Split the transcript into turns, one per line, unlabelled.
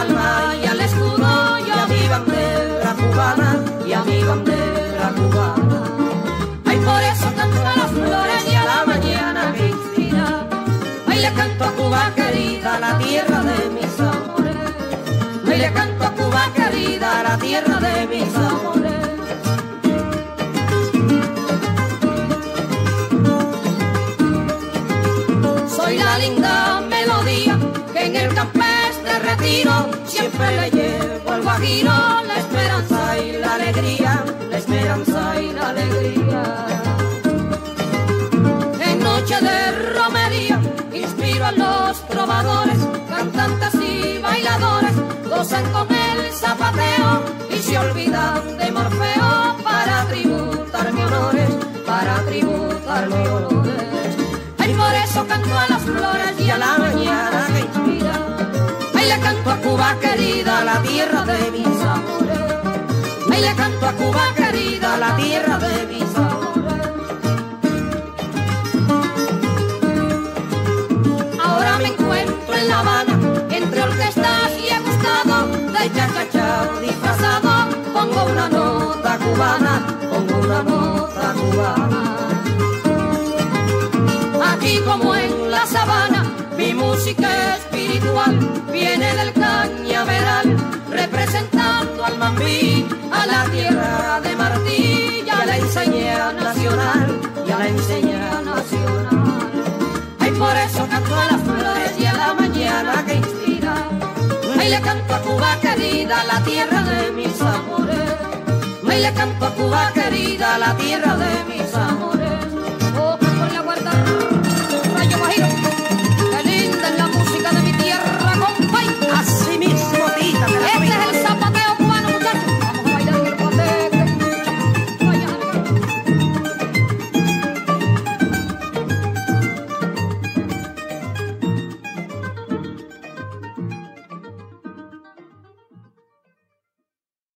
palma y al escudo y a mi bandera cubana y a mi bandera cubana. Ay, por eso canto a las flores y a la mañana que inspira. Ay, le canto a Cuba querida, la tierra de mis amores. Ay, le canto a Cuba querida, la tierra de mis amores. Soy la linda melodía que en el campestre retiro siempre le llevo al guajiro la esperanza y la alegría, la esperanza y la alegría. En noche de romería inspiro a los trovadores, cantantes y bailadores, gozan con el zapateo y se olvidan de Morfeo para tributarme honores, para tributarme honores. Ay, por eso canto a las flores y a la mañana que inspira. Ay, le canto a Cuba querida, la tierra de mis amores. Ay, le canto a Cuba querida, la tierra de mis amores. Ahora me encuentro en La Habana, entre orquestas y he gustado de cha-cha-cha disfrazado. Pongo una nota cubana, pongo una nota cubana. Aquí como en la sabana, mi música espiritual viene del cañaveral, representando al mambí, a la tierra de Martí y a la enseña nacional, y a la enseña nacional. Ay, por eso canto a las flores y a la mañana que inspira. Ay, le canto a Cuba querida, la tierra de mis amores. Ay, le canto a Cuba querida, la tierra de mis amores.